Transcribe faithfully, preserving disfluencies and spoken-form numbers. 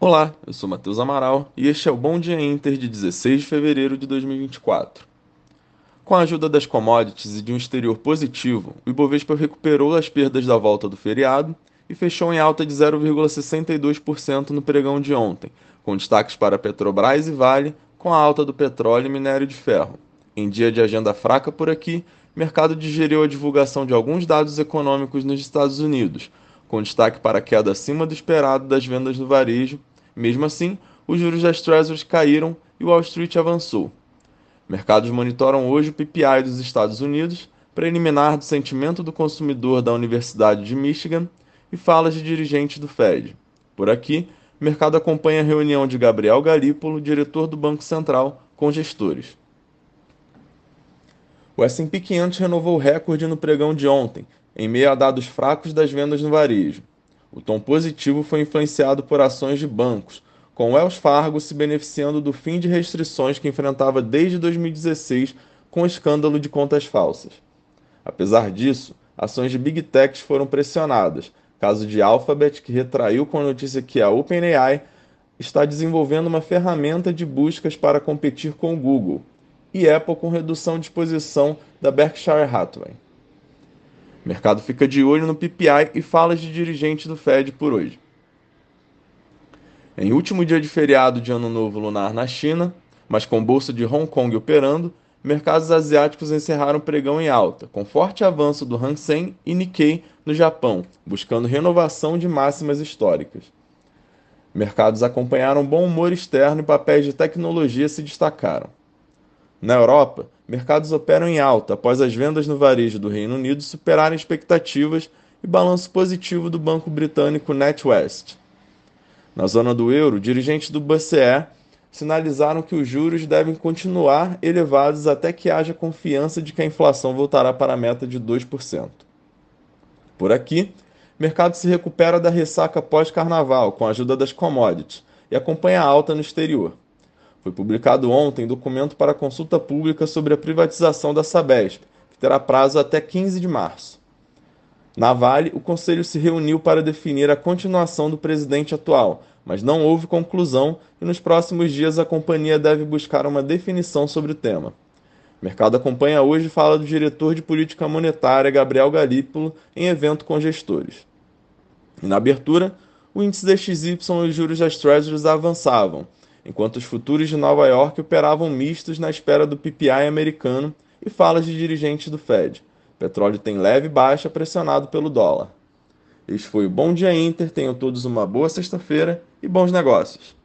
Olá, eu sou Matheus Amaral e este é o Bom Dia Inter de dezesseis de fevereiro de dois mil e vinte e quatro. Com a ajuda das commodities e de um exterior positivo, o Ibovespa recuperou as perdas da volta do feriado e fechou em alta de zero vírgula sessenta e dois por cento no pregão de ontem, com destaques para Petrobras e Vale, com a alta do petróleo e minério de ferro. Em dia de agenda fraca por aqui, o mercado digeriu a divulgação de alguns dados econômicos nos Estados Unidos, com destaque para a queda acima do esperado das vendas no varejo. Mesmo assim, os juros das Treasuries caíram e Wall Street avançou. Mercados monitoram hoje o P P I dos Estados Unidos, preliminar do sentimento do consumidor da Universidade de Michigan e falas de dirigentes do Fed. Por aqui, o mercado acompanha a reunião de Gabriel Galípolo, diretor do Banco Central, com gestores. O S e P quinhentos renovou o recorde no pregão de ontem, em meio a dados fracos das vendas no varejo. O tom positivo foi influenciado por ações de bancos, com o Wells Fargo se beneficiando do fim de restrições que enfrentava desde dois mil e dezesseis com o escândalo de contas falsas. Apesar disso, ações de Big Techs foram pressionadas, caso de Alphabet, que retraiu com a notícia que a OpenAI está desenvolvendo uma ferramenta de buscas para competir com o Google, e Apple com redução de exposição da Berkshire Hathaway. O mercado fica de olho no P P I e falas de dirigente do Fed por hoje. Em último dia de feriado de Ano Novo Lunar na China, mas com bolsa de Hong Kong operando, mercados asiáticos encerraram o pregão em alta, com forte avanço do Hang Seng e Nikkei no Japão, buscando renovação de máximas históricas. Mercados acompanharam bom humor externo e papéis de tecnologia se destacaram. Na Europa, mercados operam em alta após as vendas no varejo do Reino Unido superarem expectativas e balanço positivo do banco britânico NatWest. Na zona do euro, dirigentes do B C E sinalizaram que os juros devem continuar elevados até que haja confiança de que a inflação voltará para a meta de dois por cento. Por aqui, o mercado se recupera da ressaca pós-carnaval com a ajuda das commodities e acompanha a alta no exterior. Foi publicado ontem documento para consulta pública sobre a privatização da Sabesp, que terá prazo até quinze de março. Na Vale, o conselho se reuniu para definir a continuação do presidente atual, mas não houve conclusão e nos próximos dias a companhia deve buscar uma definição sobre o tema. O mercado acompanha hoje fala do diretor de política monetária Gabriel Galípolo em evento com gestores. E na abertura, o índice D X Y e os juros das Treasuries avançavam, enquanto os futuros de Nova York operavam mistos na espera do P P I americano e falas de dirigentes do Fed. O petróleo tem leve baixa pressionado pelo dólar. Este foi o Bom Dia Inter, tenham todos uma boa sexta-feira e bons negócios.